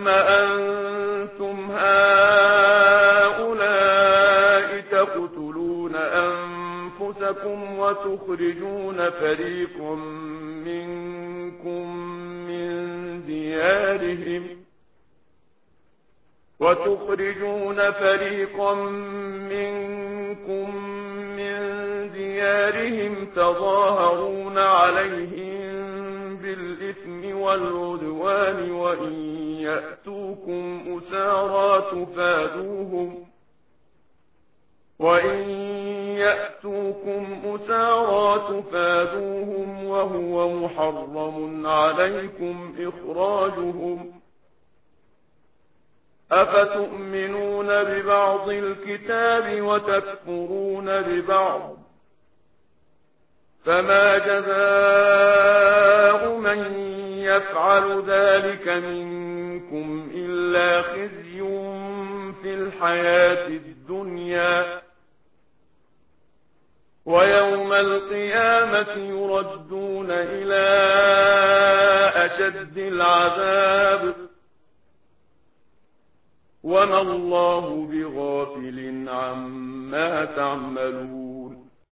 أنتم هؤلاء تقتلون أنفسكم وتخرجون فريقا منكم من ديارهم تظاهرون عليهم بالإثم والعدوان وإن يأتوكم أسارى تفادوهم وهو محرم عليكم إخراجهم أفتؤمنون ببعض الكتاب وتكفرون ببعض فما جزاء من يفعل ذلك منكم إلا خزي في الحياة الدنيا ويوم القيامة يردون إلى أشد العذاب وما الله بغافل عما تعملون